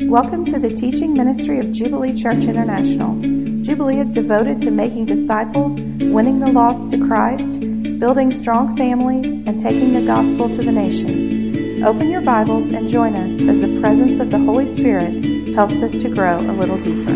Welcome to the teaching ministry of Jubilee Church International. Jubilee is devoted to making disciples, winning the lost to Christ, building strong families, and taking the gospel to the nations. Open your Bibles and join us as the presence of the Holy Spirit helps us to grow a little deeper.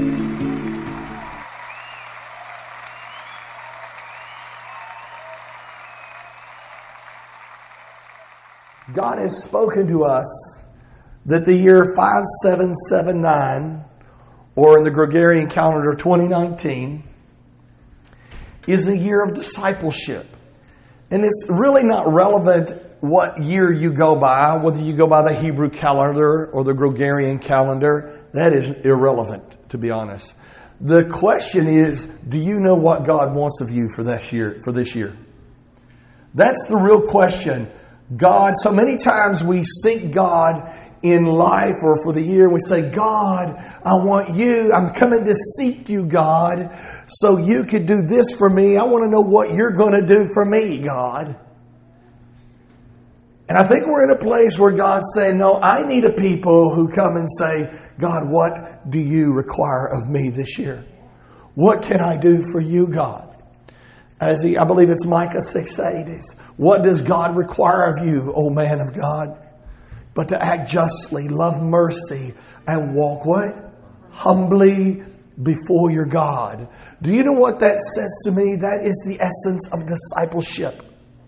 God has spoken to us that the year 5779, or in the Gregorian calendar 2019, is a year of discipleship. And it's really not relevant what year you go by, whether you go by the Hebrew calendar or the Gregorian calendar. That is irrelevant, to be honest. The question is, do you know what God wants of you for this year? That's the real question. God, so many times we seek God in life or for the year. We say, God, I want you. I'm coming to seek you, God, so you could do this for me. I want to know what you're going to do for me, God. And I think we're in a place where God's saying, no, I need a people who come and say, God, what do you require of me this year? What can I do for you, God? I believe it's Micah 6:8. What does God require of you, O man of God? But to act justly, love mercy, and walk what? Humbly before your God. Do you know what that says to me? That is the essence of discipleship.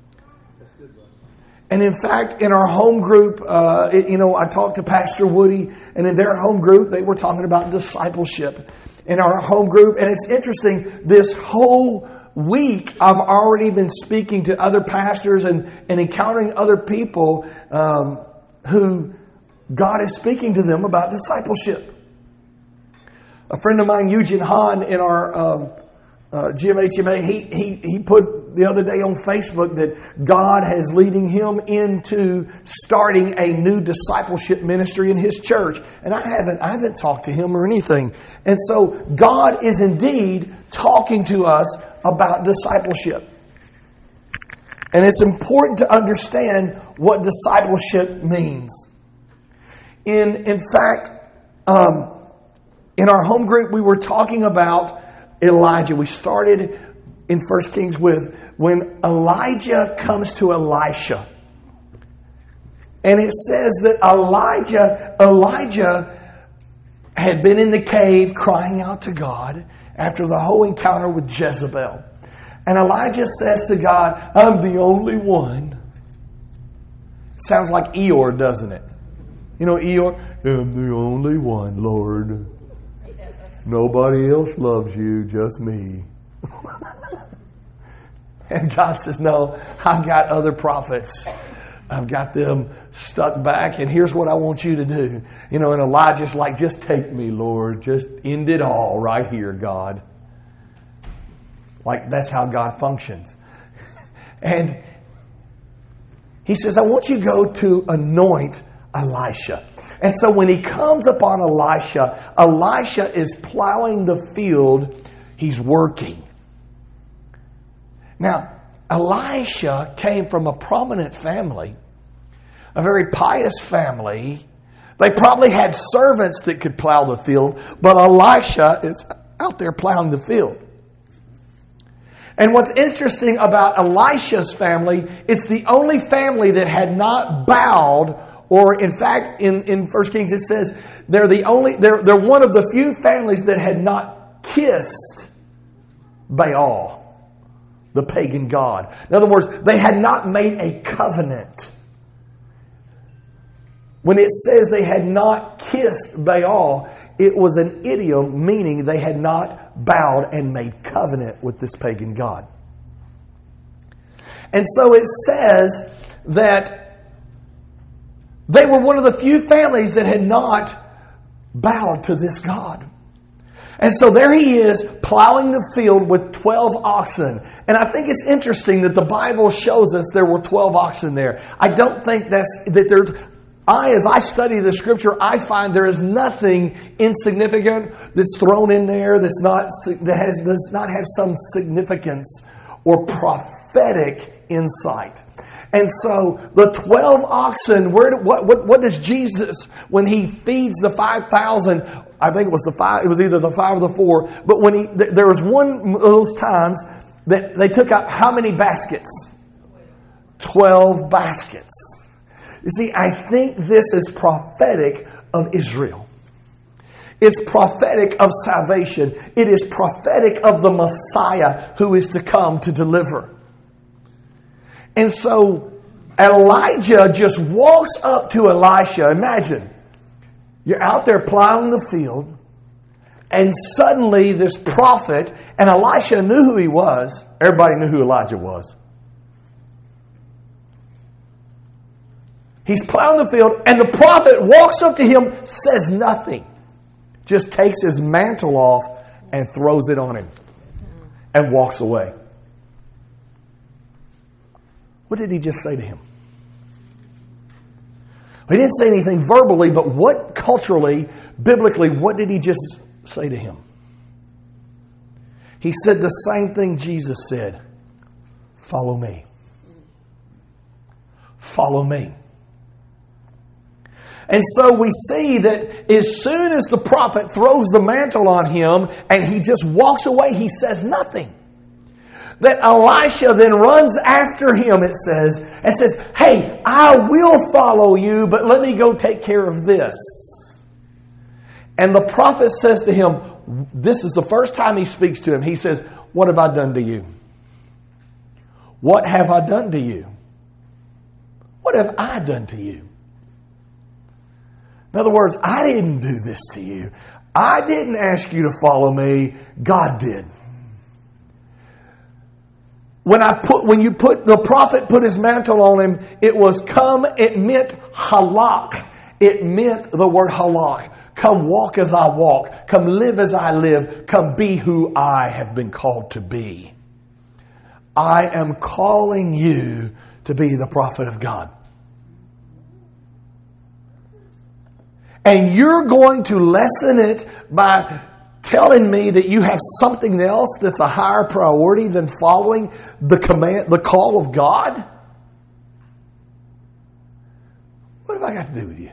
And in fact, in our home group, I talked to Pastor Woody, and in their home group, they were talking about discipleship in our home group. And it's interesting, this whole week, I've already been speaking to other pastors and encountering other people who God is speaking to them about discipleship. A friend of mine, Eugene Hahn, in our GMHMA, he put the other day on Facebook that God is leading him into starting a new discipleship ministry in his church. And I haven't talked to him or anything. And so God is indeed talking to us about discipleship. And it's important to understand what discipleship means. In fact, in our home group, we were talking about Elijah. We started in 1 Kings with when Elijah comes to Elisha. And it says that Elijah had been in the cave crying out to God after the whole encounter with Jezebel. And Elijah says to God, I'm the only one. Sounds like Eeyore, doesn't it? You know Eeyore? I'm the only one, Lord. Nobody else loves you, just me. And God says, no, I've got other prophets. I've got them stuck back, and here's what I want you to do. And Elijah's like, just take me, Lord. Just end it all right here, God. Like, that's how God functions. And he says, I want you to go to anoint Elisha. And so when he comes upon Elisha is plowing the field. He's working. Now, Elisha came from a prominent family, a very pious family. They probably had servants that could plow the field, but Elisha is out there plowing the field. And what's interesting about Elisha's family, it's the only family that had not bowed, or in fact, in 1 Kings it says they're one of the few families that had not kissed Baal, the pagan god. In other words, they had not made a covenant. When it says they had not kissed Baal, it was an idiom meaning they had not bowed and made covenant with this pagan god. And so it says that they were one of the few families that had not bowed to this god. And so there he is plowing the field with 12 oxen. And I think it's interesting that the Bible shows us there were 12 oxen there. I don't think as I study the scripture, I find there is nothing insignificant that's thrown in there does not have some significance or prophetic insight. And so the 12 oxen, what does Jesus, when he feeds the 5,000, I think it was it was either the 5 or the 4, but when there was one of those times that they took out how many baskets? 12 baskets. You see, I think this is prophetic of Israel. It's prophetic of salvation. It is prophetic of the Messiah who is to come to deliver. And so Elijah just walks up to Elisha. Imagine, you're out there plowing the field, and suddenly this prophet, and Elisha knew who he was. Everybody knew who Elijah was. He's plowing the field, and the prophet walks up to him, says nothing. Just takes his mantle off and throws it on him and walks away. What did he just say to him? He didn't say anything verbally, but what culturally, biblically, what did he just say to him? He said the same thing Jesus said. Follow me. Follow me. And so we see that as soon as the prophet throws the mantle on him and he just walks away, he says nothing. That Elisha then runs after him, it says, and says, hey, I will follow you, but let me go take care of this. And the prophet says to him, this is the first time he speaks to him. He says, what have I done to you? What have I done to you? What have I done to you? In other words, I didn't do this to you. I didn't ask you to follow me. God did. When the prophet put his mantle on him, it was come, it meant halak. It meant the word halak. Come walk as I walk. Come live as I live. Come be who I have been called to be. I am calling you to be the prophet of God. And you're going to lessen it by telling me that you have something else that's a higher priority than following the command, the call of God? What have I got to do with you?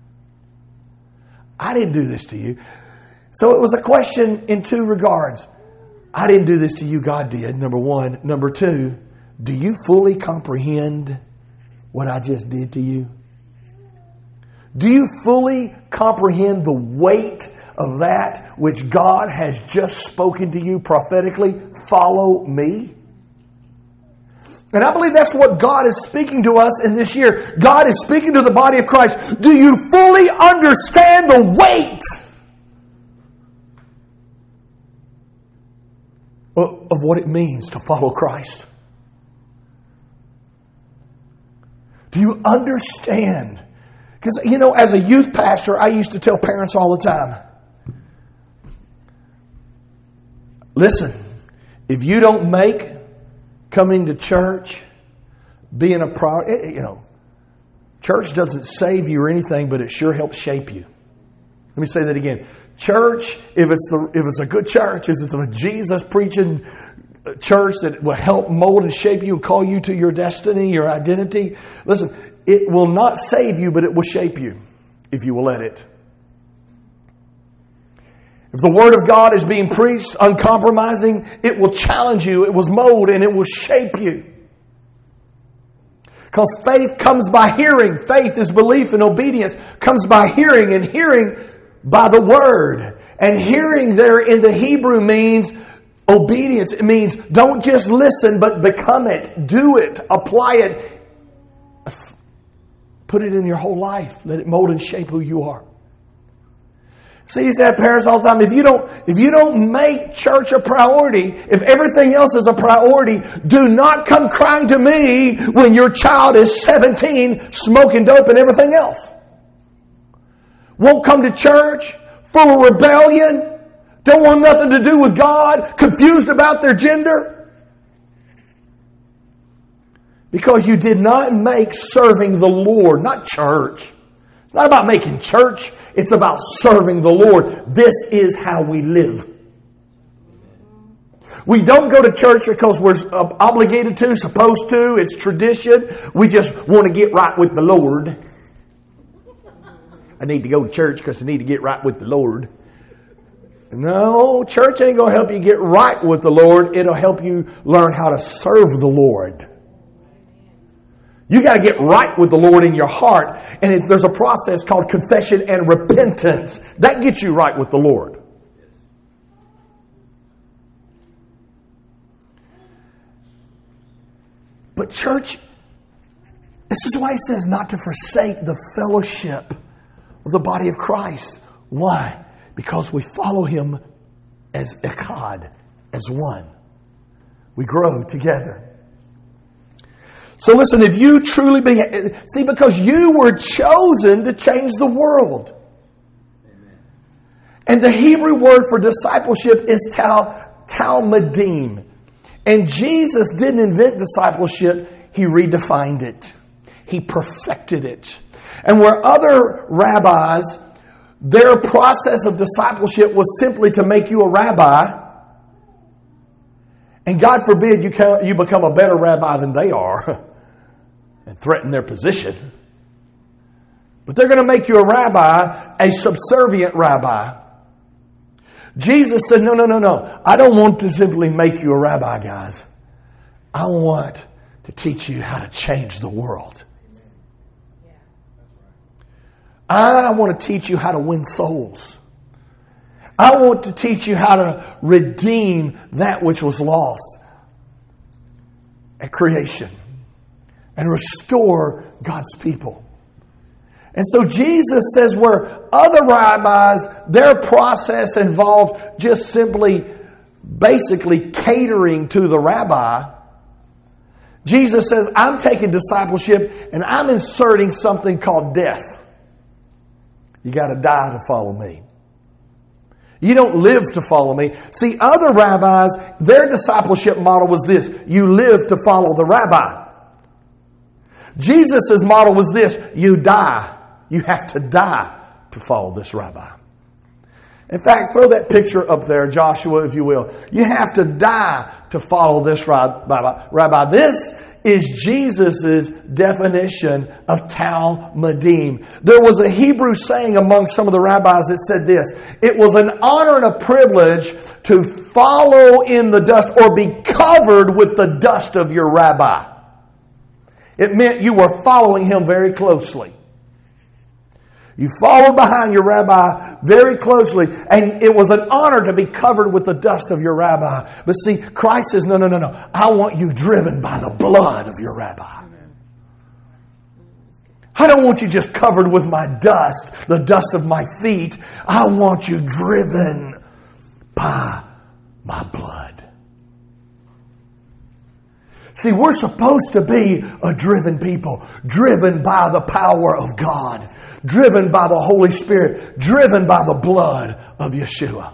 I didn't do this to you. So it was a question in two regards. I didn't do this to you, God did, number one. Number two, do you fully comprehend what I just did to you? Do you fully comprehend the weight of that which God has just spoken to you prophetically? Follow me. And I believe that's what God is speaking to us in this year. God is speaking to the body of Christ. Do you fully understand the weight of what it means to follow Christ? Do you understand? Because, as a youth pastor, I used to tell parents all the time, listen, if you don't make coming to church being a priority, church doesn't save you or anything, but it sure helps shape you. Let me say that again. Church, if it's a good church, if it's a Jesus preaching church that will help mold and shape you and call you to your destiny, your identity, listen, it will not save you, but it will shape you if you will let it. If the Word of God is being preached uncompromising, it will challenge you, it will mold, and it will shape you. Because faith comes by hearing. Faith is belief and obedience. Comes by hearing, and hearing by the Word. And hearing there in the Hebrew means obedience. It means don't just listen, but become it. Do it. Apply it. Put it in your whole life. Let it mold and shape who you are. See, you say to parents all the time, if you don't make church a priority, if everything else is a priority, do not come crying to me when your child is 17, smoking dope and everything else. Won't come to church, full of rebellion, don't want nothing to do with God, confused about their gender. Because you did not make serving the Lord, not church. It's not about making church. It's about serving the Lord. This is how we live. We don't go to church because we're obligated to, supposed to. It's tradition. We just want to get right with the Lord. I need to go to church because I need to get right with the Lord. No, church ain't going to help you get right with the Lord. It'll help you learn how to serve the Lord. You got to get right with the Lord in your heart. And there's a process called confession and repentance. That gets you right with the Lord. But church, this is why he says not to forsake the fellowship of the body of Christ. Why? Because we follow him as echad, as one. We grow together. So listen, if you truly because you were chosen to change the world. Amen. And the Hebrew word for discipleship is talmidim. And Jesus didn't invent discipleship, he redefined it. He perfected it. And where other rabbis, their process of discipleship was simply to make you a rabbi, and God forbid you become a better rabbi than they are and threaten their position. But they're going to make you a rabbi, a subservient rabbi. Jesus said, no. I don't want to simply make you a rabbi, guys. I want to teach you how to change the world. I want to teach you how to win souls. I want to teach you how to redeem that which was lost at creation and restore God's people. And so Jesus says where other rabbis, their process involved just simply, basically catering to the rabbi. Jesus says, I'm taking discipleship and I'm inserting something called death. You got to die to follow me. You don't live to follow me. See, other rabbis, their discipleship model was this. You live to follow the rabbi. Jesus' model was this. You die. You have to die to follow this rabbi. In fact, throw that picture up there, Joshua, if you will. You have to die to follow this rabbi. This is Jesus' definition of talmidim. There was a Hebrew saying among some of the rabbis that said this. It was an honor and a privilege to follow in the dust or be covered with the dust of your rabbi. It meant you were following him very closely. You followed behind your rabbi very closely, and it was an honor to be covered with the dust of your rabbi. But see, Christ says, no. I want you driven by the blood of your rabbi. I don't want you just covered with my dust, the dust of my feet. I want you driven by my blood. See, we're supposed to be a driven people, driven by the power of God, driven by the Holy Spirit, driven by the blood of Yeshua.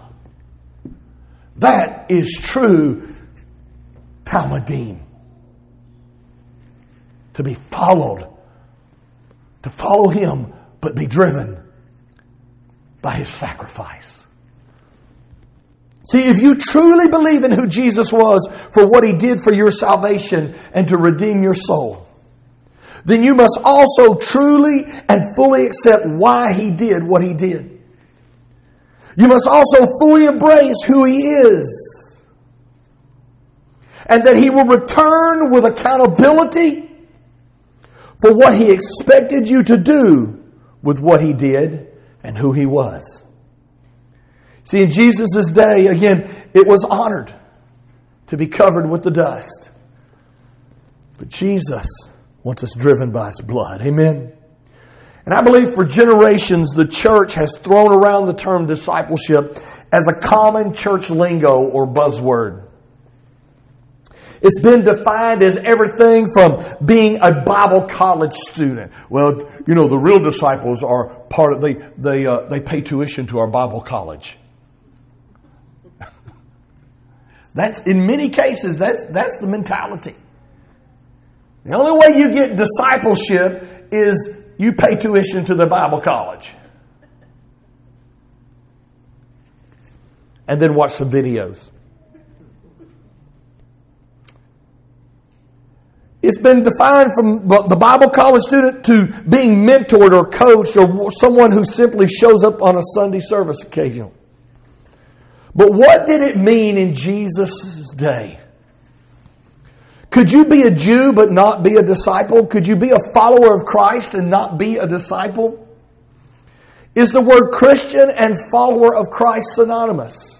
That is true talmidim. To be followed, to follow him, but be driven by his sacrifice. See, if you truly believe in who Jesus was for what he did for your salvation and to redeem your soul, then you must also truly and fully accept why he did what he did. You must also fully embrace who he is. And that he will return with accountability for what he expected you to do with what he did and who he was. See, in Jesus' day, again, it was honored to be covered with the dust. But Jesus wants us driven by his blood. Amen? And I believe for generations, the church has thrown around the term discipleship as a common church lingo or buzzword. It's been defined as everything from being a Bible college student. Well, you know, the real disciples are part of, they pay tuition to our Bible college. That's, in many cases, that's the mentality. The only way you get discipleship is you pay tuition to the Bible college. And then watch some videos. It's been defined from the Bible college student to being mentored or coached or someone who simply shows up on a Sunday service occasion. But what did it mean in Jesus' day? Could you be a Jew but not be a disciple? Could you be a follower of Christ and not be a disciple? Is the word Christian and follower of Christ synonymous?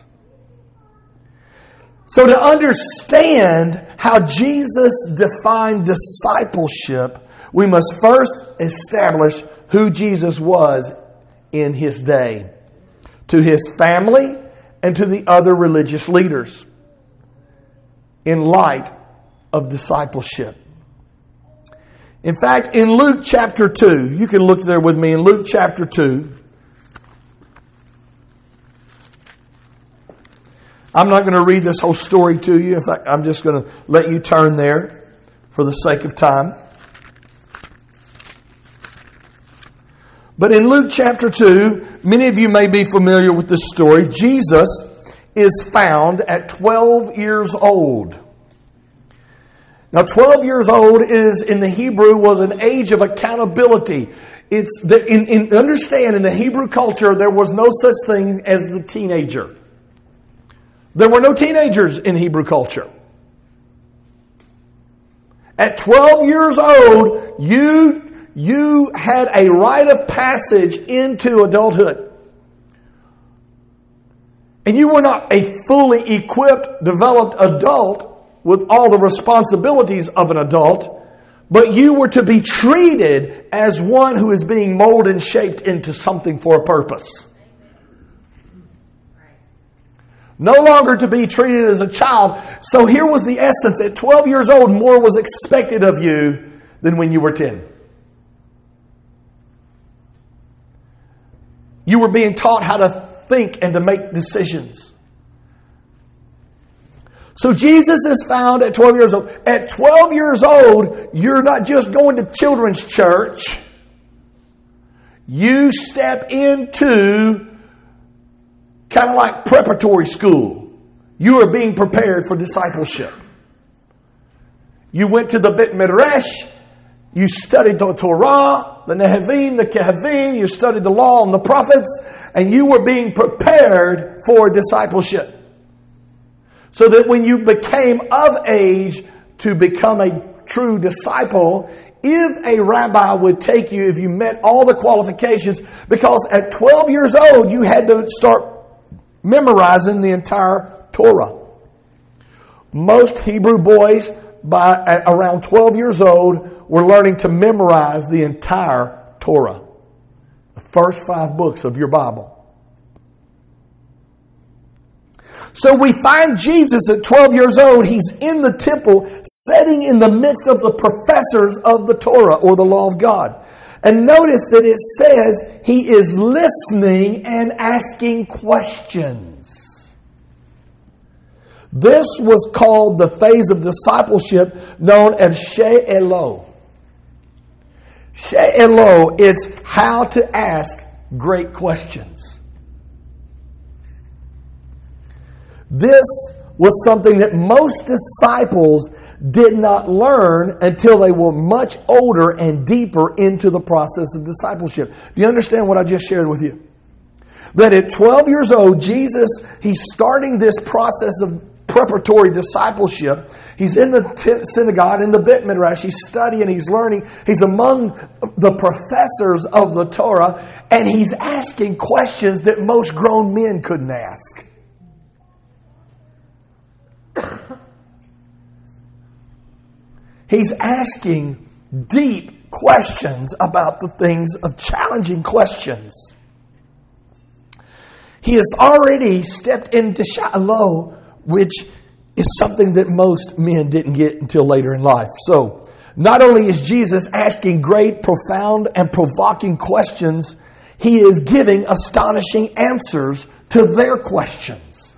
So to understand how Jesus defined discipleship, we must first establish who Jesus was in His day, to His family and to the other religious leaders, in light of discipleship. In fact, in Luke chapter 2, you can look there with me in Luke chapter 2. I'm not going to read this whole story to you. In fact, I'm just going to let you turn there for the sake of time. But in Luke chapter 2, many of you may be familiar with this story. Jesus is found at 12 years old. Now, 12 years old is, in the Hebrew, was an age of accountability. Understand, in the Hebrew culture, there was no such thing as the teenager. There were no teenagers in Hebrew culture. At 12 years old, you had a rite of passage into adulthood. And you were not a fully equipped, developed adult with all the responsibilities of an adult, but you were to be treated as one who is being molded and shaped into something for a purpose. No longer to be treated as a child. So here was the essence. At 12 years old, more was expected of you than when you were 10. You were being taught how to think and to make decisions. So Jesus is found at 12 years old. At 12 years old, you're not just going to children's church. You step into kind of like preparatory school. You are being prepared for discipleship. You went to the Beit Midrash. You studied the Torah, the Nehavim, the Kehavim. You studied the law and the prophets. And you were being prepared for discipleship. So that when you became of age to become a true disciple, if a rabbi would take you, if you met all the qualifications, because at 12 years old, you had to start memorizing the entire Torah. Most Hebrew boys, at around 12 years old, were learning to memorize the entire Torah. The first 5 books of your Bible. So we find Jesus at 12 years old. He's in the temple, sitting in the midst of the professors of the Torah, or the law of God. And notice that it says he is listening and asking questions. This was called the phase of discipleship known as She'elo. She'elo, it's how to ask great questions. This was something that most disciples did not learn until they were much older and deeper into the process of discipleship. Do you understand what I just shared with you? That at 12 years old, Jesus, he's starting this process of preparatory discipleship. He's in the synagogue, in the Beit Midrash. He's studying, he's learning. He's among the professors of the Torah, and he's asking questions that most grown men couldn't ask. He's asking deep questions about the things of challenging questions. He has already stepped into Shiloh, which is something that most men didn't get until later in life. So, not only is Jesus asking great, profound, and provoking questions, he is giving astonishing answers to their questions.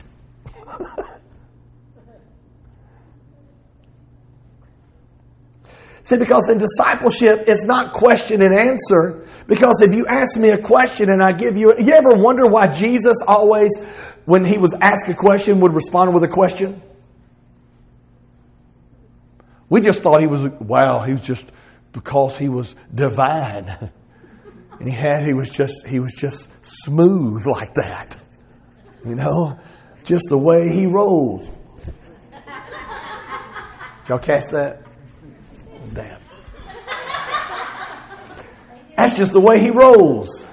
See, because in discipleship, it's not question and answer. Because if you ask me a question and I give you... You ever wonder why Jesus always, when he was asked a question, would respond with a question? We just thought he was just because he was divine. And he was just smooth like that. You know? Just the way he rolls. Did y'all catch that? Damn. That's just the way he rolls.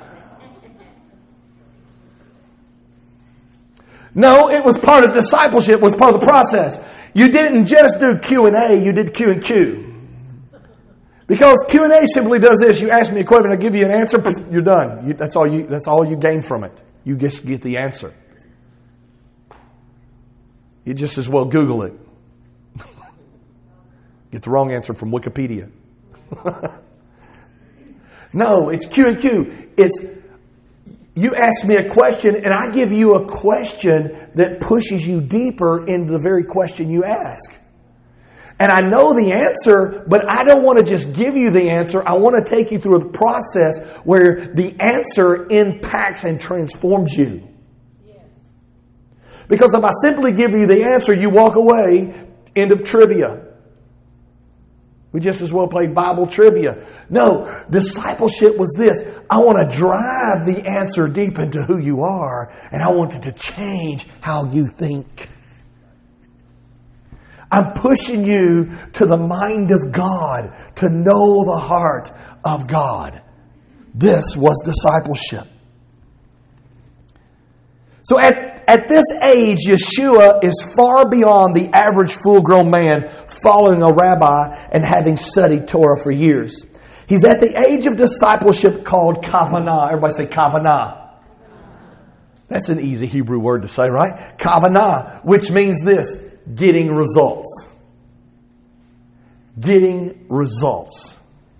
No, it was part of discipleship, was part of the process. You didn't just do Q&A, you did Q&Q. Because Q&A simply does this. You ask me a question, I give you an answer, you're done. That's all you gain from it. You just get the answer. You just as well Google it. Get the wrong answer from Wikipedia. No, it's Q&Q. It's you ask me a question and I give you a question that pushes you deeper into the very question you ask. And I know the answer, but I don't want to just give you the answer. I want to take you through a process where the answer impacts and transforms you. Because if I simply give you the answer, you walk away, end of trivia. We just as well played Bible trivia. No, discipleship was this. I want to drive the answer deep into who you are, and I want it to change how you think. I'm pushing you to the mind of God, to know the heart of God. This was discipleship. So at this age, Yeshua is far beyond the average full-grown man following a rabbi and having studied Torah for years. He's at the age of discipleship called kavanah. Everybody say kavanah. That's an easy Hebrew word to say, right? Kavanah, which means this. Getting results. Getting results.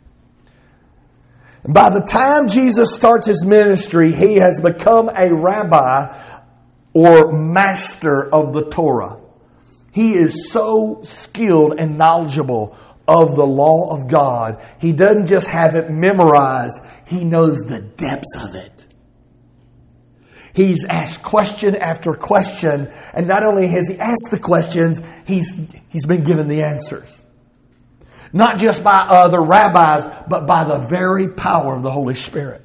And by the time Jesus starts his ministry, he has become a rabbi or master of the Torah. He is so skilled and knowledgeable of the law of God. He doesn't just have it memorized. He knows the depths of it. He's asked question after question, and not only has he asked the questions, he's been given the answers. Not just by other rabbis, but by the very power of the Holy Spirit.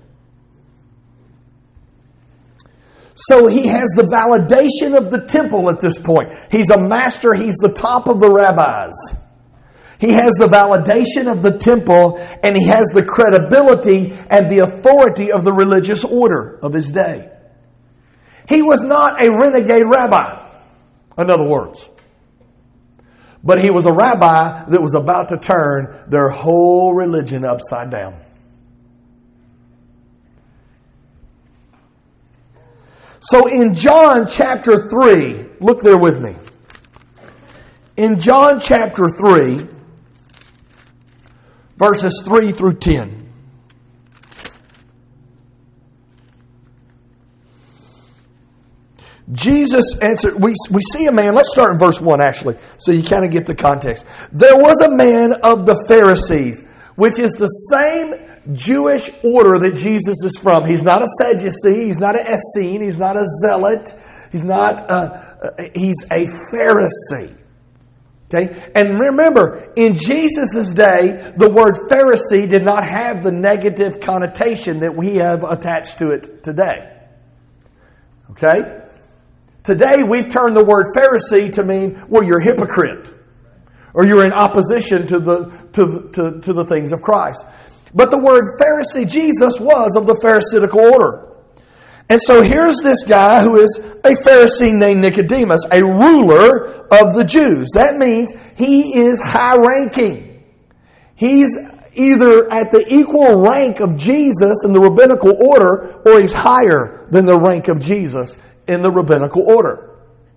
So he has the validation of the temple at this point. He's a master. He's the top of the rabbis. He has the validation of the temple, and he has the credibility and the authority of the religious order of his day. He was not a renegade rabbi, in other words. But he was a rabbi that was about to turn their whole religion upside down. So in John chapter 3, look there with me. In John chapter 3, verses 3 through 10. Jesus answered, we see a man, let's start in verse 1 actually, so you kind of get the context. There was a man of the Pharisees, which is the same Jewish order that Jesus is from. He's not a Sadducee, he's not an Essene, he's not a Zealot, he's a Pharisee. Okay? And remember, in Jesus' day, the word Pharisee did not have the negative connotation that we have attached to it today. Okay? Today, we've turned the word Pharisee to mean, well, you're a hypocrite. Or you're in opposition to the things of Christ. But the word Pharisee, Jesus was of the Pharisaical order. And so here's this guy who is a Pharisee named Nicodemus, a ruler of the Jews. That means he is high-ranking. He's either at the equal rank of Jesus in the rabbinical order, or he's higher than the rank of Jesus in the rabbinical order.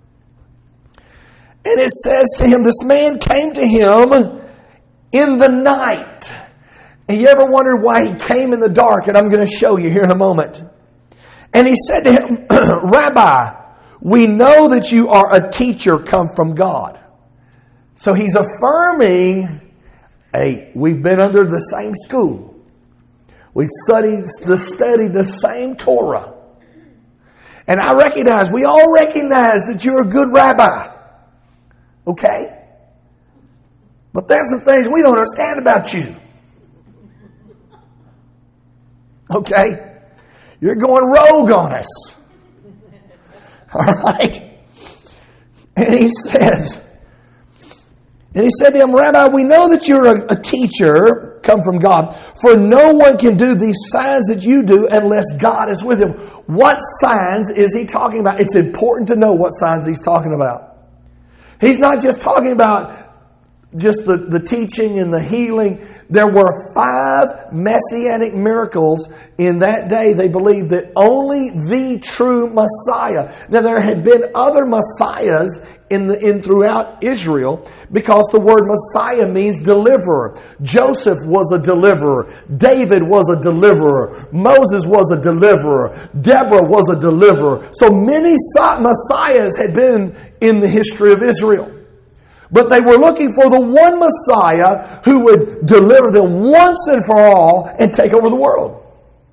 And it says to him, this man came to him in the night. And you ever wondered why he came in the dark? And I'm going to show you here in a moment. And he said to him, Rabbi, we know that you are a teacher come from God. So he's affirming, hey, we've been under the same school. We've studied the same Torah. And we all recognize that you're a good rabbi. Okay? But there's some things we don't understand about you. Okay? You're going rogue on us. All right? And he said to him, Rabbi, we know that you're a teacher come from God, for no one can do these signs that you do unless God is with him. What signs is he talking about? It's important to know what signs he's talking about. He's not just talking about just the teaching and the healing. There were 5 messianic miracles in that day. They believed that only the true Messiah. Now there had been other Messiahs in throughout Israel, because the word Messiah means deliverer. Joseph was a deliverer. David was a deliverer. Moses was a deliverer. Deborah was a deliverer. So many Messiahs had been in the history of Israel. But they were looking for the one Messiah who would deliver them once and for all and take over the world.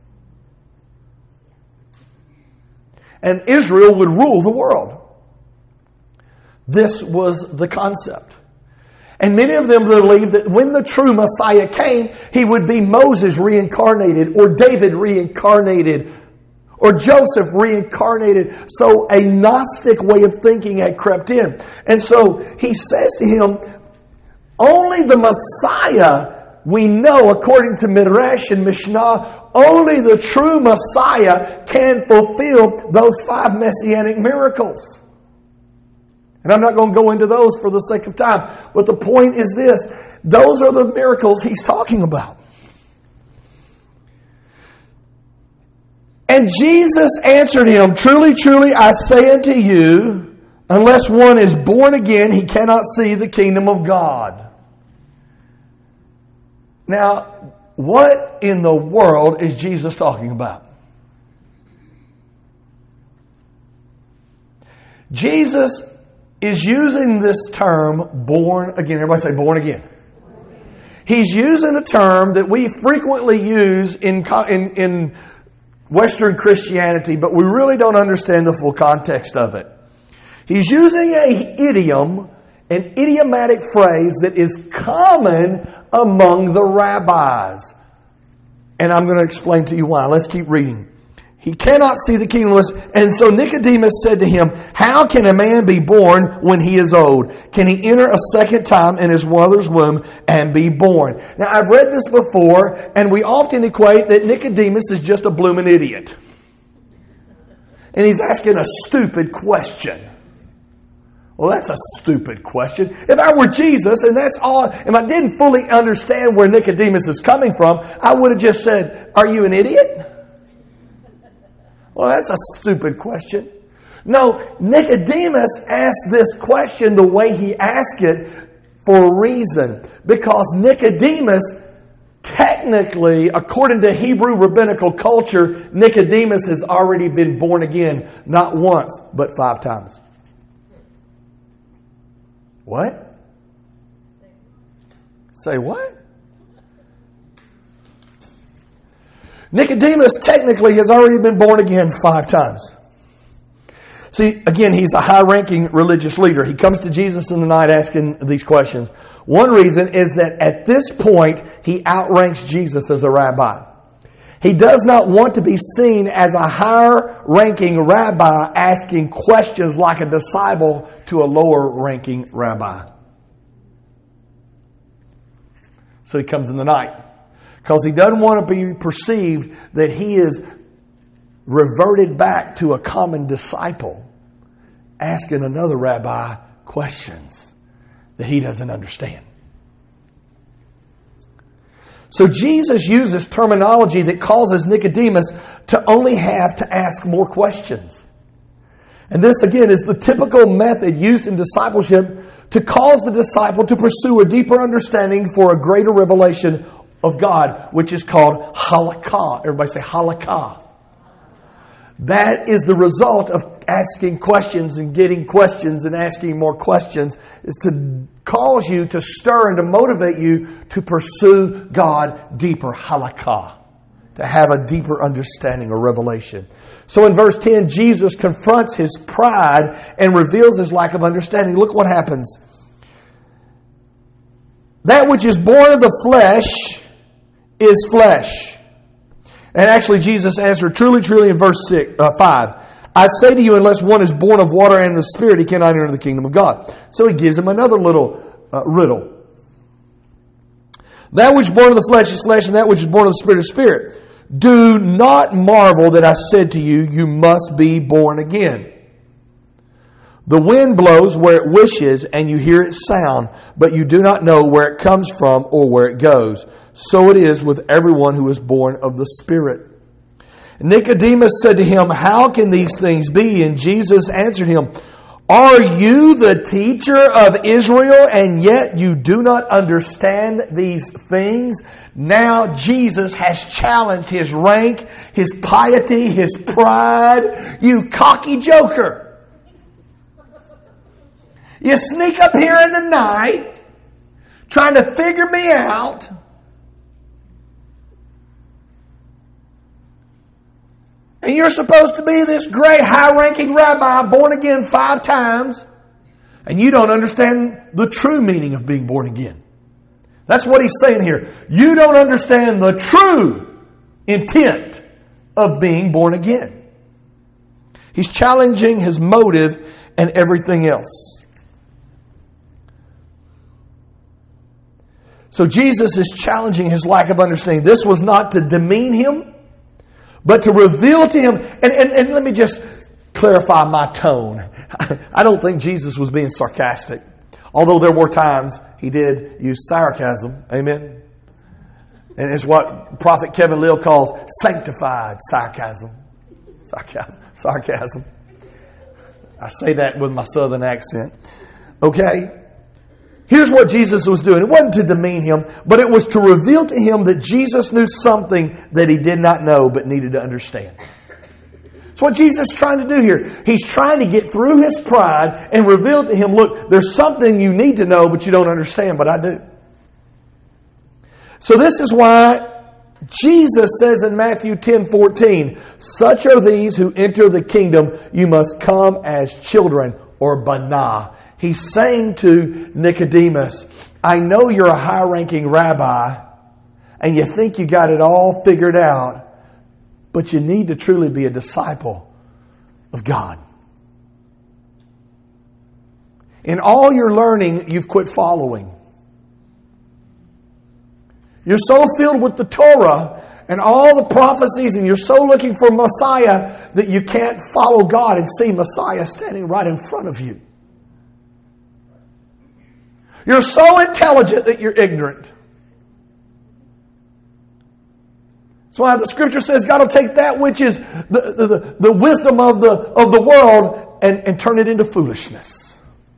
And Israel would rule the world. This was the concept. And many of them believed that when the true Messiah came, he would be Moses reincarnated, or David reincarnated, or Joseph reincarnated. So a Gnostic way of thinking had crept in. And so he says to him, only the Messiah we know, according to Midrash and Mishnah, only the true Messiah can fulfill those 5 messianic miracles. And I'm not going to go into those for the sake of time. But the point is this. Those are the miracles he's talking about. And Jesus answered him, truly, truly, I say unto you, unless one is born again, he cannot see the kingdom of God. Now, what in the world is Jesus talking about? Jesus is using this term, born again. Everybody say born again. He's using a term that we frequently use in Western Christianity, but we really don't understand the full context of it. He's using an idiomatic phrase that is common among the rabbis. And I'm going to explain to you why. Let's keep reading. He cannot see the kingdom. And so Nicodemus said to him, how can a man be born when he is old? Can he enter a second time in his mother's womb and be born? Now, I've read this before, and we often equate that Nicodemus is just a blooming idiot. And he's asking a stupid question. Well, that's a stupid question. If I were Jesus, and that's all, if I didn't fully understand where Nicodemus is coming from, I would have just said, are you an idiot? Well, that's a stupid question. No, Nicodemus asked this question the way he asked it for a reason. Because Nicodemus, technically, according to Hebrew rabbinical culture, Nicodemus has already been born again, not once, but 5 times. What? Say what? Nicodemus technically has already been born again 5 times. See, again, he's a high-ranking religious leader. He comes to Jesus in the night asking these questions. One reason is that at this point, he outranks Jesus as a rabbi. He does not want to be seen as a higher-ranking rabbi asking questions like a disciple to a lower-ranking rabbi. So he comes in the night. Because he doesn't want to be perceived that he is reverted back to a common disciple asking another rabbi questions that he doesn't understand. So Jesus uses terminology that causes Nicodemus to only have to ask more questions. And this, again, is the typical method used in discipleship to cause the disciple to pursue a deeper understanding for a greater revelation of God, which is called halakha. Everybody say halakha. That is the result of asking questions and getting questions and asking more questions, is to cause you to stir and to motivate you to pursue God deeper. Halakha. To have a deeper understanding or revelation. So in verse 10, Jesus confronts his pride and reveals his lack of understanding. Look what happens. That which is born of the flesh is flesh. And actually Jesus answered, truly, truly, in verse 5, I say to you, unless one is born of water and the Spirit, he cannot enter the kingdom of God. So he gives him another little riddle. That which is born of the flesh is flesh, and that which is born of the Spirit is spirit. Do not marvel that I said to you, you must be born again. The wind blows where it wishes, and you hear its sound, but you do not know where it comes from or where it goes. So it is with everyone who is born of the Spirit. Nicodemus said to him, how can these things be? And Jesus answered him, are you the teacher of Israel, and yet you do not understand these things? Now Jesus has challenged his rank, his piety, his pride. You cocky joker. You sneak up here in the night, trying to figure me out. And you're supposed to be this great high-ranking rabbi, born again 5 times, and you don't understand the true meaning of being born again. That's what he's saying here. You don't understand the true intent of being born again. He's challenging his motive and everything else. So Jesus is challenging his lack of understanding. This was not to demean him, but to reveal to him, and let me just clarify my tone. I don't think Jesus was being sarcastic. Although there were times he did use sarcasm. Amen? And it's what Prophet Kevin Lill calls sanctified sarcasm. Sarcasm. I say that with my southern accent. Okay? Here's what Jesus was doing. It wasn't to demean him, but it was to reveal to him that Jesus knew something that he did not know but needed to understand. That's what Jesus is trying to do here. He's trying to get through his pride and reveal to him, look, there's something you need to know but you don't understand, but I do. So this is why Jesus says in Matthew 10:14, such are these who enter the kingdom, you must come as children, or banah. He's saying to Nicodemus, I know you're a high-ranking rabbi and you think you got it all figured out, but you need to truly be a disciple of God. In all your learning, you've quit following. You're so filled with the Torah and all the prophecies, and you're so looking for Messiah that you can't follow God and see Messiah standing right in front of you. You're so intelligent that you're ignorant. That's why the Scripture says God will take that which is the wisdom of the world and turn it into foolishness.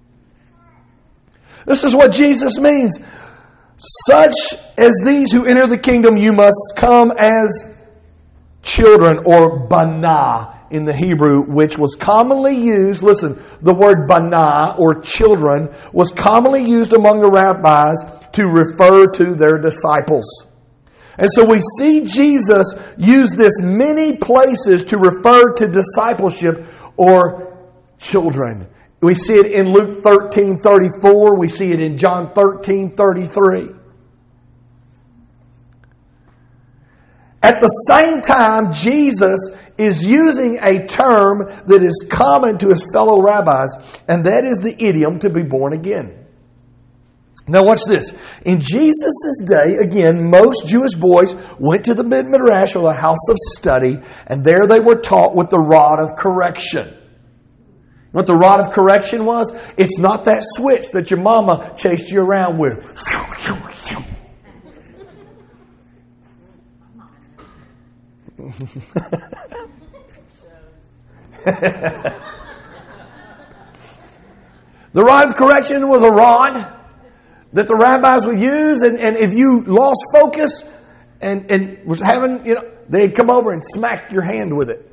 This is what Jesus means. Such as these who enter the kingdom, you must come as children, or banah in the Hebrew, which was commonly used. Listen, the word banah, or children, was commonly used among the rabbis to refer to their disciples. And so we see Jesus use this many places to refer to discipleship or children. We see it in Luke 13:34. We see it in John 13:33. At the same time, Jesus is using a term that is common to his fellow rabbis, and that is the idiom to be born again. Now watch this. In Jesus' day, again, most Jewish boys went to the midrash, or the house of study, and there they were taught with the rod of correction. What the rod of correction was? It's not that switch that your mama chased you around with. The rod of correction was a rod that the rabbis would use, and if you lost focus and was having, they'd come over and smack your hand with it.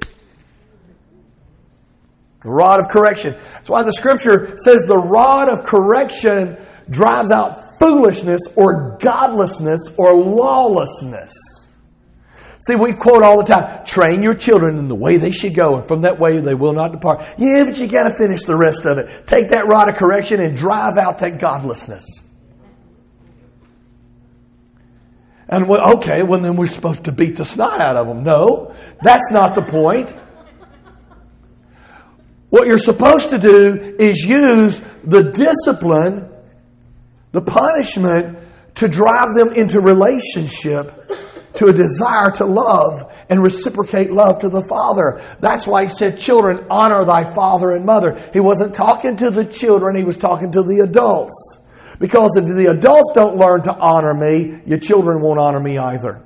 The rod of correction. That's why the Scripture says the rod of correction drives out foolishness or godlessness or lawlessness. See, we quote all the time, train your children in the way they should go, and from that way they will not depart. Yeah, but you got to finish the rest of it. Take that rod of correction and drive out that godlessness. And okay, well then we're supposed to beat the snot out of them. No, that's not the point. What you're supposed to do is use the discipline, the punishment, to drive them into relationship, to a desire to love and reciprocate love to the Father. That's why He said, children, honor thy father and mother. He wasn't talking to the children, He was talking to the adults. Because if the adults don't learn to honor me, your children won't honor me either.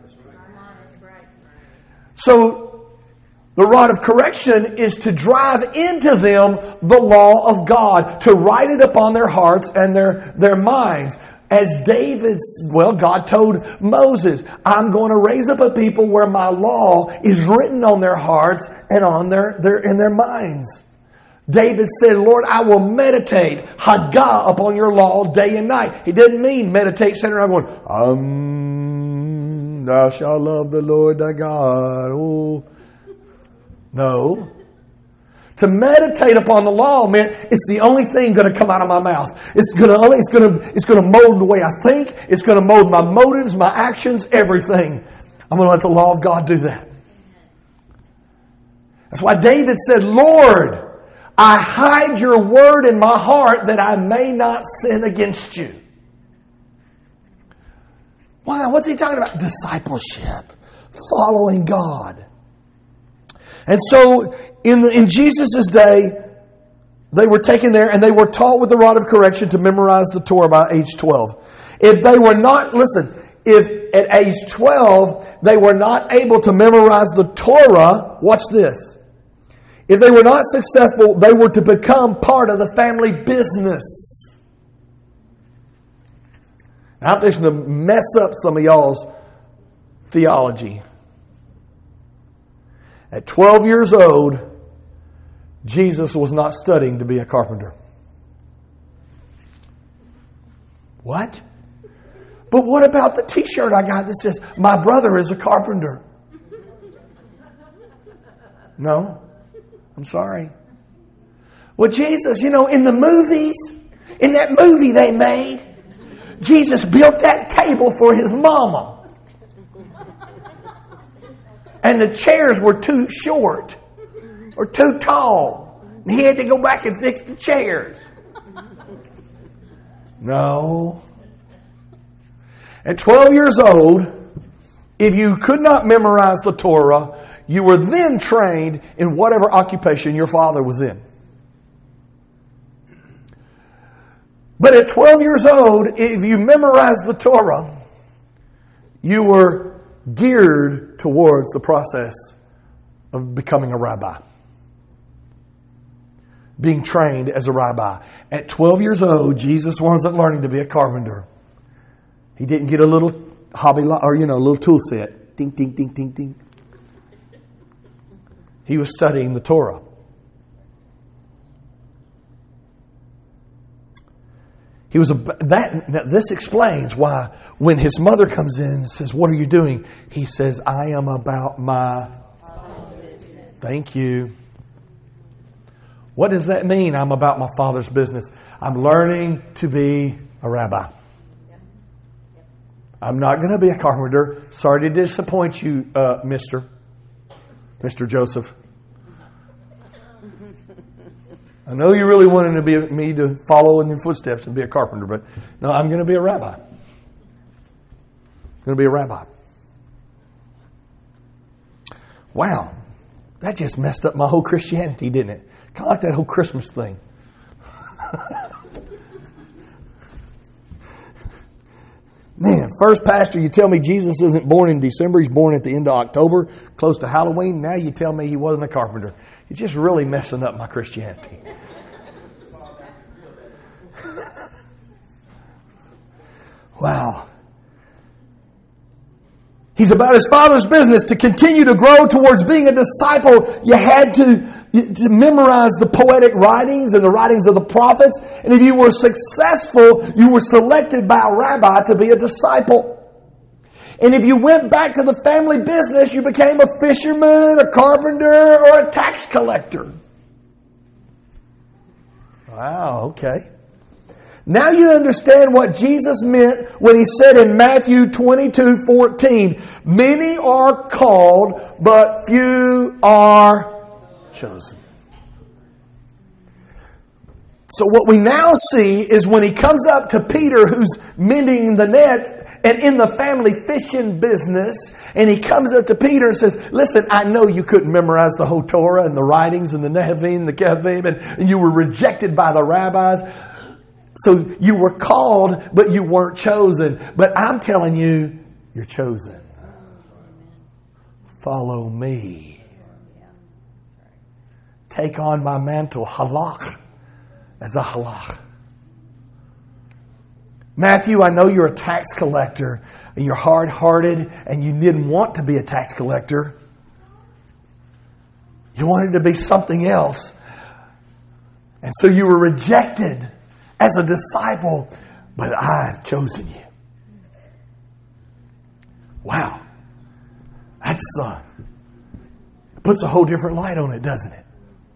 So, the rod of correction is to drive into them the law of God, to write it upon their hearts and their minds. As God told Moses, I'm going to raise up a people where my law is written on their hearts and on in their minds. David said, Lord, I will meditate, Haggah, upon your law day and night. He didn't mean meditate sitting around going, thou shalt love the Lord thy God. Oh. No. To meditate upon the law, man, it's the only thing going to come out of my mouth. It's going to mold the way I think. It's going to mold my motives, my actions, everything. I'm going to let the law of God do that. That's why David said, Lord, I hide your word in my heart that I may not sin against you. Wow, what's he talking about? Discipleship. Following God. And so, in Jesus' day, they were taken there and they were taught with the rod of correction to memorize the Torah by age 12. If they were not, if at age 12 they were not able to memorize the Torah, watch this. If they were not successful, they were to become part of the family business. Now, I'm fixing to mess up some of y'all's theology. At 12 years old, Jesus was not studying to be a carpenter. What? But what about the t-shirt I got that says, my brother is a carpenter? No, I'm sorry. Well, Jesus, in the movies, in that movie they made, Jesus built that table for his mama. And the chairs were too short or too tall. And he had to go back and fix the chairs. No. At 12 years old, if you could not memorize the Torah, you were then trained in whatever occupation your father was in. But at 12 years old, if you memorized the Torah, you were geared towards the process of becoming a rabbi. Being trained as a rabbi. At 12 years old, Jesus wasn't learning to be a carpenter. He didn't get a little hobby or a little tool set. Ding, ding, ding, ding, ding. He was studying the Torah. This explains why when his mother comes in and says, what are you doing? He says, I am about my... Thank you. What does that mean? I'm about my Father's business. I'm learning to be a rabbi. I'm not going to be a carpenter. Sorry to disappoint you, Mr. Joseph. I know you really wanted me to follow in your footsteps and be a carpenter, but no, I'm going to be a rabbi. I'm going to be a rabbi. Wow. That just messed up my whole Christianity, didn't it? Kind of like that whole Christmas thing. Man, first pastor, you tell me Jesus isn't born in December. He's born at the end of October, close to Halloween. Now you tell me he wasn't a carpenter. It's just really messing up my Christianity. Wow. He's about his Father's business. To continue to grow towards being a disciple, you had to memorize the poetic writings and the writings of the prophets. And if you were successful, you were selected by a rabbi to be a disciple. And if you went back to the family business, you became a fisherman, a carpenter, or a tax collector. Wow, okay. Now you understand what Jesus meant when He said in Matthew 22:14, many are called, but few are chosen. So what we now see is when He comes up to Peter, who's mending the net and in the family fishing business, and He comes up to Peter and says, listen, I know you couldn't memorize the whole Torah and the writings and the Nevi'im, the Ketuvim, and you were rejected by the rabbis. So you were called, but you weren't chosen. But I'm telling you, you're chosen. Follow me. Take on my mantle, halach, as a halach. Matthew, I know you're a tax collector, and you're hard-hearted, and you didn't want to be a tax collector. You wanted to be something else. And so you were rejected as a disciple, but I've chosen you. Wow. That's puts a whole different light on it, doesn't it?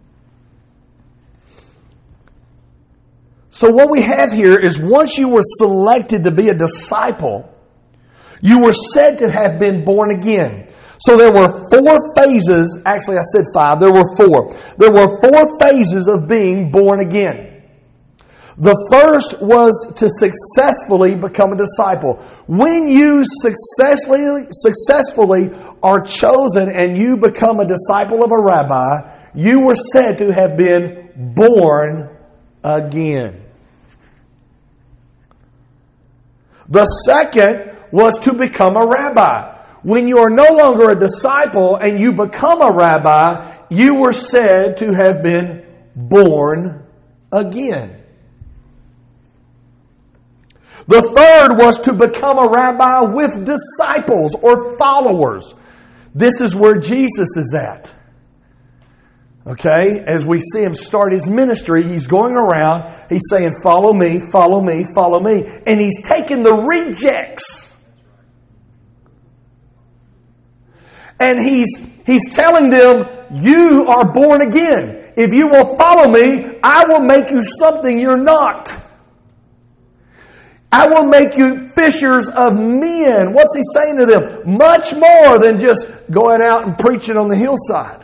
So what we have here is once you were selected to be a disciple, you were said to have been born again. So there were 4 phases. Actually, I said 5. There were 4. There were 4 phases of being born again. The first was to successfully become a disciple. When you successfully are chosen and you become a disciple of a rabbi, you were said to have been born again. The second was to become a rabbi. When you are no longer a disciple and you become a rabbi, you were said to have been born again. The third was to become a rabbi with disciples or followers. This is where Jesus is at. Okay, as we see Him start His ministry, He's going around, He's saying, follow me, follow me, follow me. And He's taking the rejects. And He's telling them, you are born again. If you will follow me, I will make you something you're not. I will make you fishers of men. What's He saying to them? Much more than just going out and preaching on the hillside.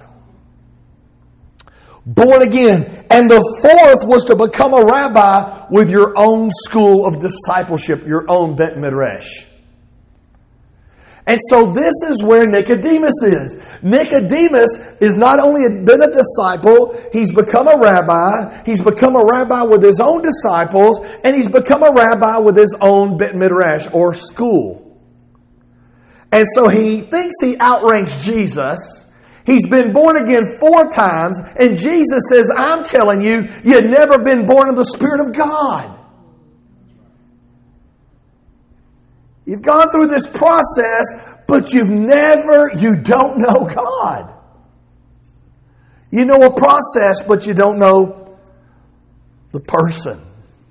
Born again. And the fourth was to become a rabbi with your own school of discipleship, your own Bet Midrash. And so this is where Nicodemus is. Nicodemus is not only been a disciple, he's become a rabbi. He's become a rabbi with his own disciples, and he's become a rabbi with his own Bet Midrash or school. And so he thinks he outranks Jesus. He's been born again 4 times, and Jesus says, I'm telling you, you've never been born of the Spirit of God. You've gone through this process, but you don't know God. You know a process, but you don't know the person.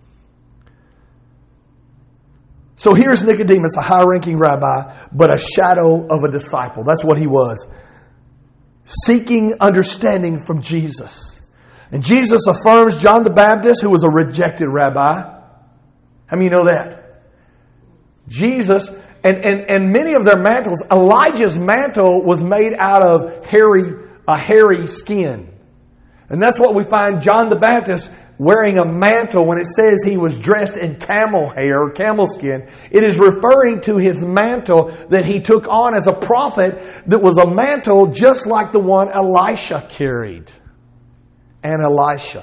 So here's Nicodemus, a high-ranking rabbi, but a shadow of a disciple. That's what he was. Seeking understanding from Jesus. And Jesus affirms John the Baptist, who was a rejected rabbi. How many of you know that? Jesus, and many of their mantles, Elijah's mantle was made out of a hairy skin. And that's what we find John the Baptist wearing a mantle. When it says he was dressed in camel hair or camel skin, it is referring to his mantle that he took on as a prophet that was a mantle just like the one Elisha carried. And Elisha.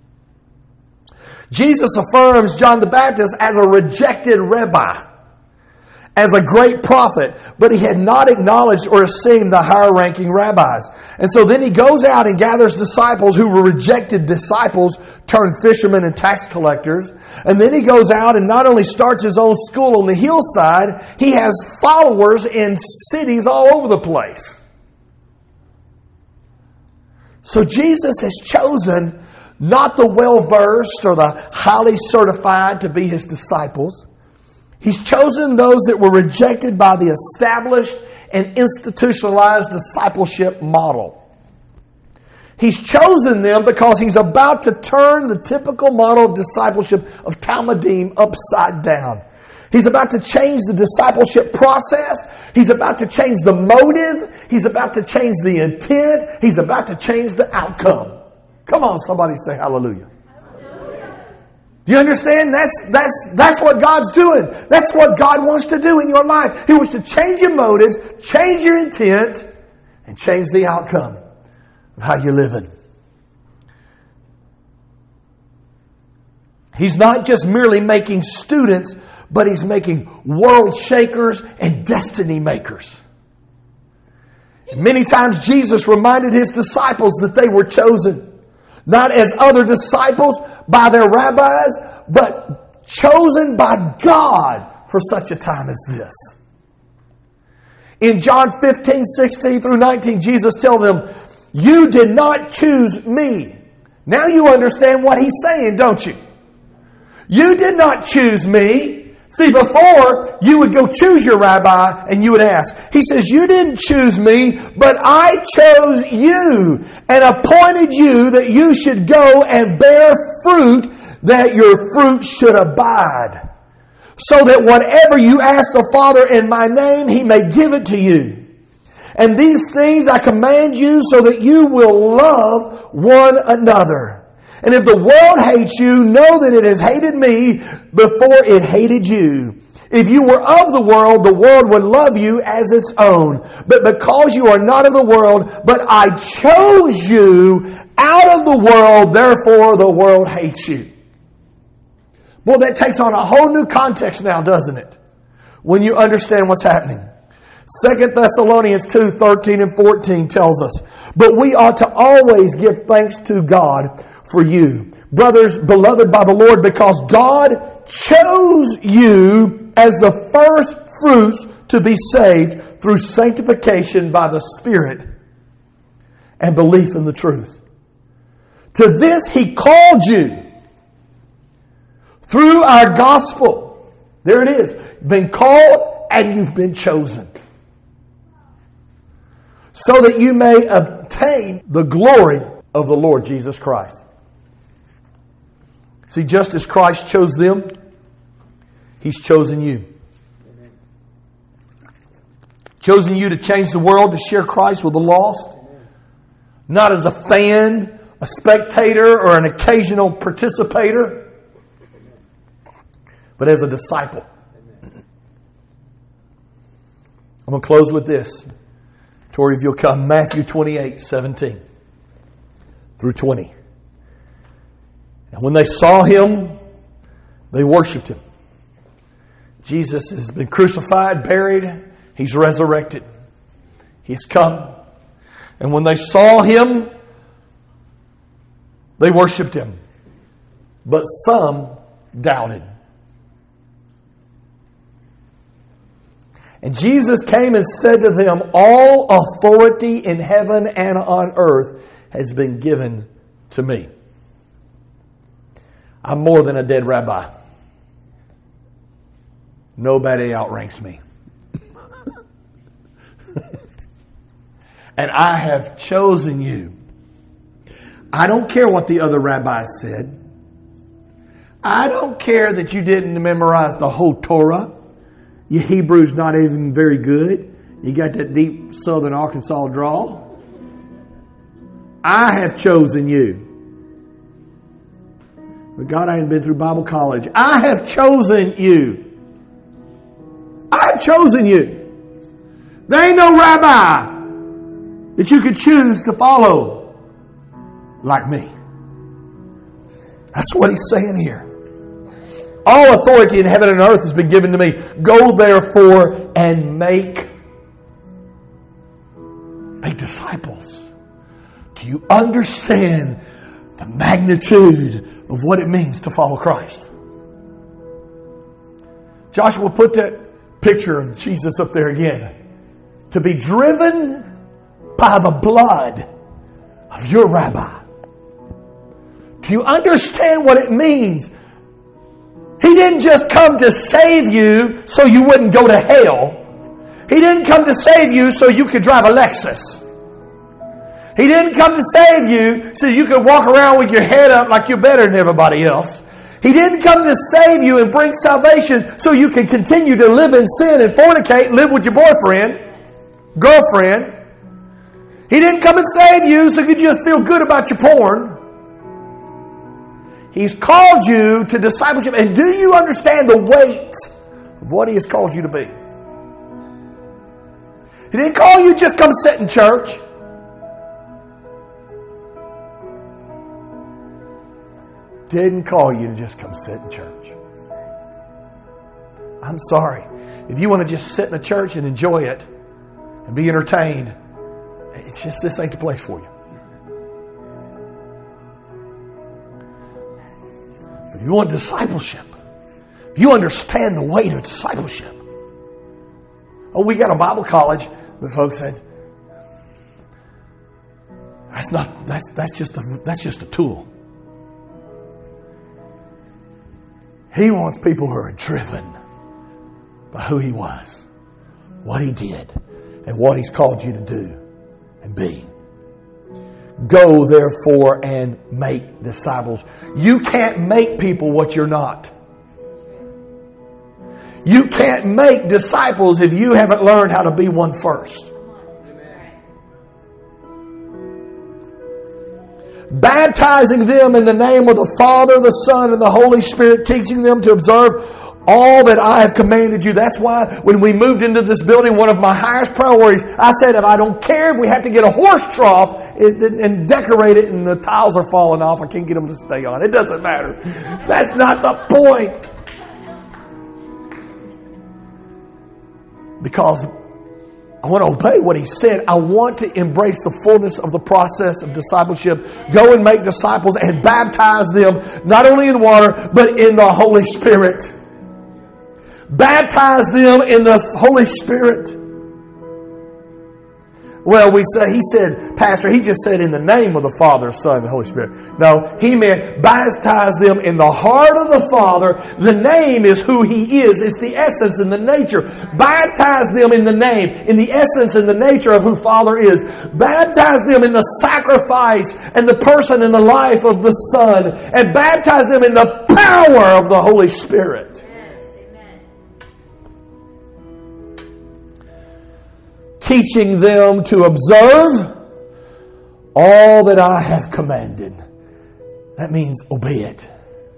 Jesus affirms John the Baptist as a rejected rabbi, as a great prophet, but he had not acknowledged or esteemed the higher-ranking rabbis. And so then he goes out and gathers disciples who were rejected disciples, turned fishermen and tax collectors. And then he goes out and not only starts his own school on the hillside, he has followers in cities all over the place. So Jesus has chosen not the well-versed or the highly certified to be his disciples. He's chosen those that were rejected by the established and institutionalized discipleship model. He's chosen them because He's about to turn the typical model of discipleship of Talmudim upside down. He's about to change the discipleship process. He's about to change the motive. He's about to change the intent. He's about to change the outcome. Come on, somebody say hallelujah. Do you understand? That's what God's doing. That's what God wants to do in your life. He wants to change your motives, change your intent, and change the outcome of how you're living. He's not just merely making students, but He's making world shakers and destiny makers. Many times Jesus reminded His disciples that they were chosen. Not as other disciples by their rabbis, but chosen by God for such a time as this. In John 15, 16 through 19, Jesus tells them, "You did not choose me." Now you understand what He's saying, don't you? You did not choose me. See, before, you would go choose your rabbi and you would ask. He says, "You didn't choose me, but I chose you and appointed you that you should go and bear fruit, that your fruit should abide. So that whatever you ask the Father in my name, He may give it to you. And these things I command you so that you will love one another. And if the world hates you, know that it has hated me before it hated you. If you were of the world would love you as its own. But because you are not of the world, but I chose you out of the world, therefore the world hates you." Well, that takes on a whole new context now, doesn't it? When you understand what's happening. 2 Thessalonians 2, 13 and 14 tells us, "But we ought to always give thanks to God for you, brothers beloved by the Lord, because God chose you as the first fruits to be saved through sanctification by the Spirit and belief in the truth. To this He called you through our gospel." There it is. You've been called and you've been chosen. "So that you may obtain the glory of the Lord Jesus Christ." See, just as Christ chose them, He's chosen you. Chosen you to change the world, to share Christ with the lost. Not as a fan, a spectator, or an occasional participator, but as a disciple. I'm going to close with this. Tori, if you'll come, Matthew 28, 17 through 20. And when they saw Him, they worshiped Him. Jesus has been crucified, buried. He's resurrected. He's come. And when they saw Him, they worshiped Him. But some doubted. And Jesus came and said to them, "All authority in heaven and on earth has been given to me. I'm more than a dead rabbi. Nobody outranks me. And I have chosen you. I don't care what the other rabbis said. I don't care that you didn't memorize the whole Torah. Your Hebrew's not even very good. You got that deep southern Arkansas drawl. I have chosen you. But God, I hadn't been through Bible college. I have chosen you. I have chosen you. There ain't no rabbi that you could choose to follow like me. That's what He's saying here. All authority in heaven and earth has been given to me. Go therefore and make disciples. Do you understand the magnitude of what it means to follow Christ? Joshua, put that picture of Jesus up there again. To be driven by the blood of your rabbi. Do you understand what it means? He didn't just come to save you so you wouldn't go to hell. He didn't come to save you so you could drive a Lexus. He didn't come to save you so you could walk around with your head up like you're better than everybody else. He didn't come to save you and bring salvation so you can continue to live in sin and fornicate and live with your boyfriend, girlfriend. He didn't come and save you so you could just feel good about your porn. He's called you to discipleship. And do you understand the weight of what He has called you to be? He didn't call you just come sit in church. Didn't call you to just come sit in church. I'm sorry. If you want to just sit in a church and enjoy it and be entertained, it's just, this ain't the place for you. If you want discipleship, if you understand the weight of discipleship. Oh, we got a Bible college, but folks said, that's just a tool. He wants people who are driven by who He was, what He did, and what He's called you to do and be. Go, therefore, and make disciples. You can't make people what you're not. You can't make disciples if you haven't learned how to be one first. Baptizing them in the name of the Father, the Son, and the Holy Spirit, teaching them to observe all that I have commanded you. That's why when we moved into this building, one of my highest priorities, I said, if I don't care if we have to get a horse trough and decorate it and the tiles are falling off, I can't get them to stay on. It doesn't matter. That's not the point. Because I want to obey what He said. I want to embrace the fullness of the process of discipleship. Go and make disciples and baptize them not only in water, but in the Holy Spirit. Baptize them in the Holy Spirit. Well, he said, Pastor, he just said in the name of the Father, Son, and Holy Spirit. No, he meant baptize them in the heart of the Father. The name is who He is. It's the essence and the nature. Baptize them in the name, in the essence and the nature of who Father is. Baptize them in the sacrifice and the person and the life of the Son. And baptize them in the power of the Holy Spirit. Teaching them to observe all that I have commanded. That means obey it.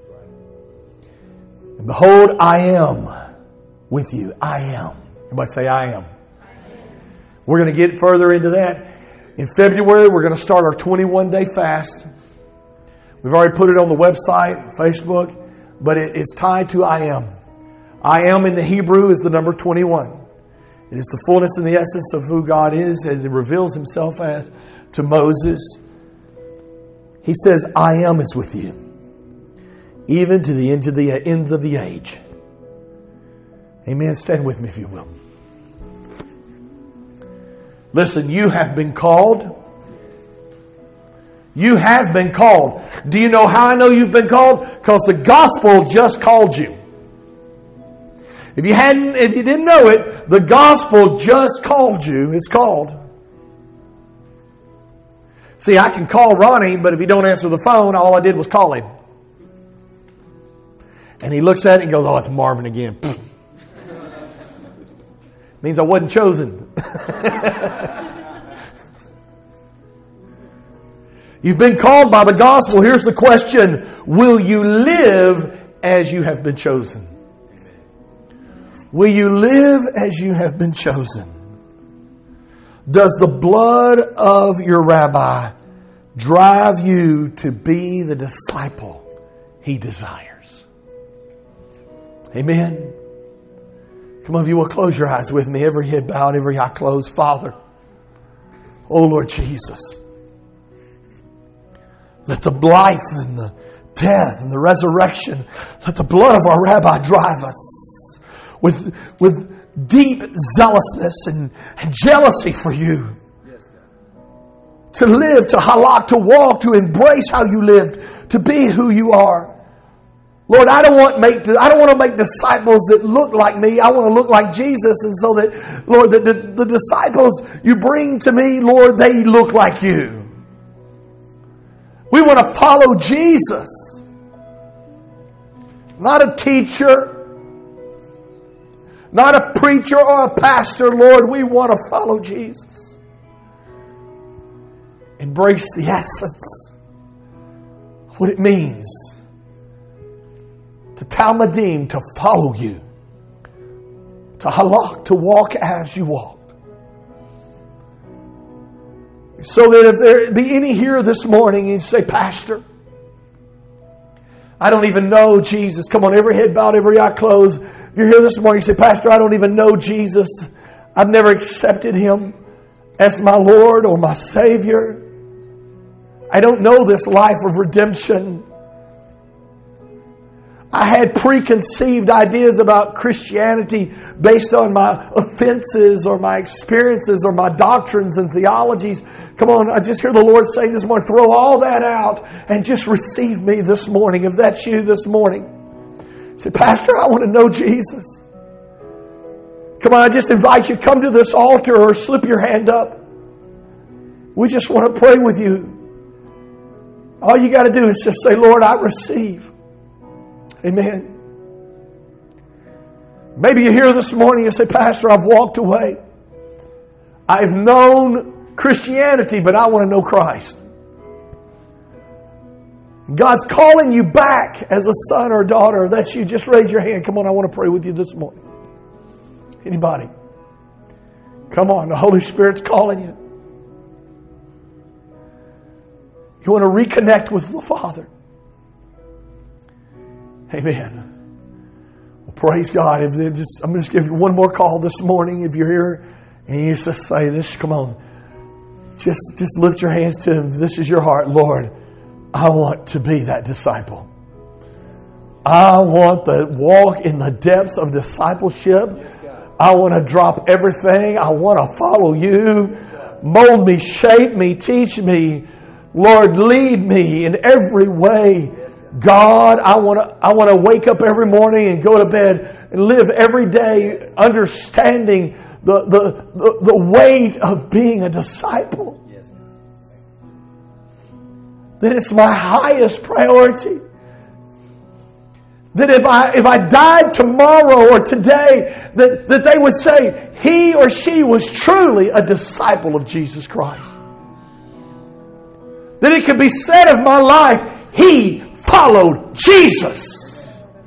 And behold, I am with you. I am. Everybody say, I am. We're going to get further into that. In February, we're going to start our 21-day fast. We've already put it on the website, Facebook, but it is tied to I am. I am in the Hebrew is the number 21. It is the fullness and the essence of who God is as He reveals Himself as to Moses. He says, I am is with you, even to the end of the age. Amen. Stand with me if you will. Listen, you have been called. You have been called. Do you know how I know you've been called? Because the gospel just called you. If you didn't know it, the gospel just called you. It's called. See, I can call Ronnie, but if he don't answer the phone, all I did was call him. And he looks at it and goes, oh, it's Marvin again. Means I wasn't chosen. You've been called by the gospel. Here's the question. Will you live as you have been chosen? Will you live as you have been chosen? Does the blood of your rabbi drive you to be the disciple he desires? Amen. Come on, if you will close your eyes with me. Every head bowed, every eye closed. Father, oh Lord Jesus, let the life and the death and the resurrection, let the blood of our rabbi drive us with deep zealousness and jealousy for you. To live, to halak, to walk, to embrace how you lived, to be who you are. Lord, I don't want to make disciples that look like me. I want to look like Jesus. And so that, Lord, the disciples you bring to me, Lord, they look like you. We want to follow Jesus. Not a teacher, not a preacher or a pastor, Lord. We want to follow Jesus. Embrace the essence of what it means to Talmudim, to follow you, to halak, to walk as you walk. So that if there be any here this morning and you say, Pastor, I don't even know Jesus. Come on, every head bowed, every eye closed. If you're here this morning, you say, Pastor, I don't even know Jesus. I've never accepted Him as my Lord or my Savior. I don't know this life of redemption. I had preconceived ideas about Christianity based on my offenses or my experiences or my doctrines and theologies. Come on, I just hear the Lord saying this morning, throw all that out and just receive me this morning. If that's you this morning. Say, Pastor, I want to know Jesus. Come on, I just invite you, come to this altar or slip your hand up. We just want to pray with you. All you got to do is just say, Lord, I receive. Amen. Maybe you're here this morning and say, Pastor, I've walked away. I've known Christianity, but I want to know Christ. God's calling you back as a son or daughter. That's you. Just raise your hand. Come on, I want to pray with you this morning. Anybody? Come on, the Holy Spirit's calling you. You want to reconnect with the Father. Amen. Well, praise God. I'm going to just give you one more call this morning. If you're here and you just say this, come on. Just lift your hands to Him. This is your heart. Lord, I want to be that disciple. I want to walk in the depths of discipleship. I want to drop everything. I want to follow you. Mold me, shape me, teach me. Lord, lead me in every way. God, I want to wake up every morning and go to bed and live every day understanding the weight of being a disciple. That it's my highest priority. That if I died tomorrow or today, that they would say he or she was truly a disciple of Jesus Christ. That it could be said of my life, he followed Jesus.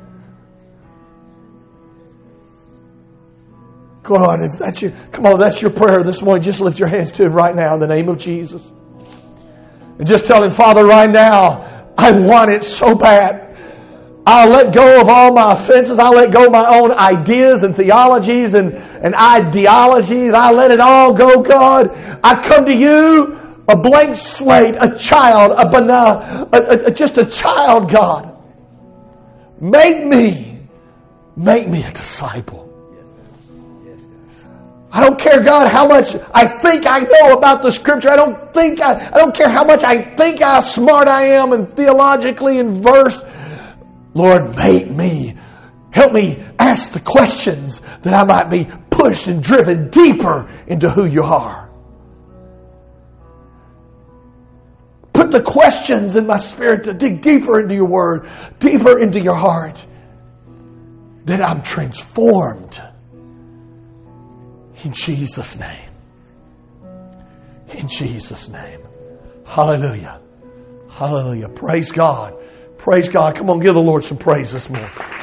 God, if that's you, come on, that's your prayer this morning. Just lift your hands to Him right now in the name of Jesus. And just tell Him, Father, right now, I want it so bad. I'll let go of all my offenses. I'll let go of my own ideas and theologies and ideologies. I let it all go, God. I come to you, a blank slate, a child, just a child, God. Make me a disciple. I don't care, God, how much I think I know about the Scripture. I don't care how much I think how smart I am and theologically and versed. Lord, help me ask the questions that I might be pushed and driven deeper into who you are. Put the questions in my spirit to dig deeper into your word, deeper into your heart, that I'm transformed. In Jesus' name. In Jesus' name. Hallelujah. Hallelujah. Praise God. Praise God. Come on, give the Lord some praise this morning.